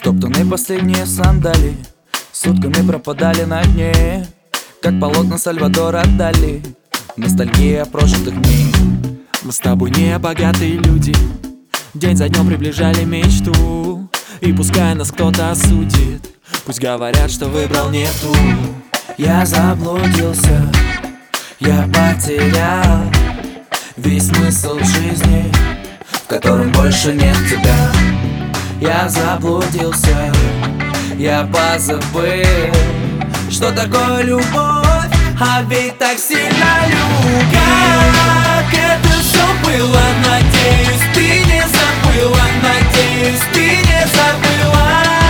Стоптаны последние сандали, сутками пропадали на дне, как полотна Сальвадора Дали, ностальгия прожитых дней. Мы с тобой не богатые люди, день за днем приближали мечту. И пускай нас кто-то осудит, пусть говорят, что выбрал не ту. Я заблудился, я потерял весь смысл жизни, в котором больше нет тебя. Я заблудился, я позабыл, что такое любовь, а ведь так сильно любил. Как это все было, надеюсь, ты не забыла, надеюсь, ты не забыла.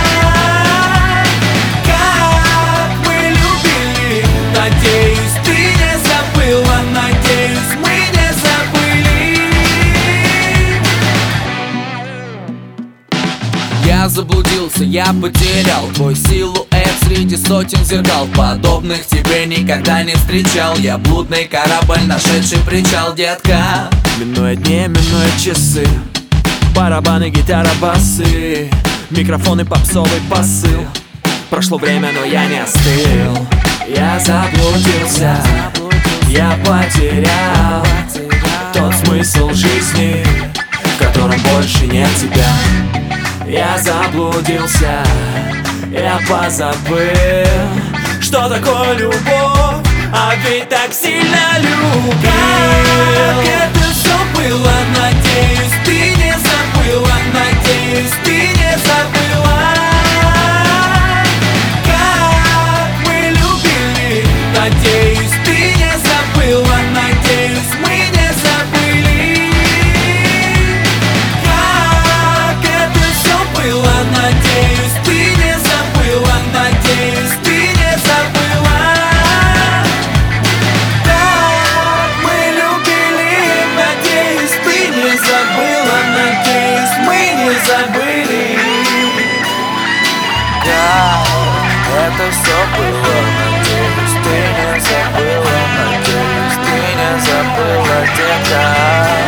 Как мы любили, надеюсь, ты не забыла, надеюсь, мы не забыли. Я заблудился, я потерял твой силуэт среди сотен зеркал, подобных тебе никогда не встречал. Я блудный корабль, нашедший причал, детка. Минуя дни, минуя часы, барабаны, гитара, басы, микрофоны, попсовый посыл. Прошло время, но я не остыл. Я заблудился, я потерял тот смысл жизни, в котором больше нет тебя. Я заблудился, я позабыл, что такое любовь, а ведь так сильно любил. Как это все было, надеюсь, ты не забыла, надеюсь, ты не забыла. Как мы любили, надеюсь, ты не забыла, надеюсь, мы не забыли. Как это все было, надеюсь, ты не забыла, надеюсь, ты не забыла. Так мы любили, надеюсь, ты не забыла, надеюсь, мы не забыли. Да, это все было, надеюсь, ты не забыла, надеюсь, ты не забыла, детка.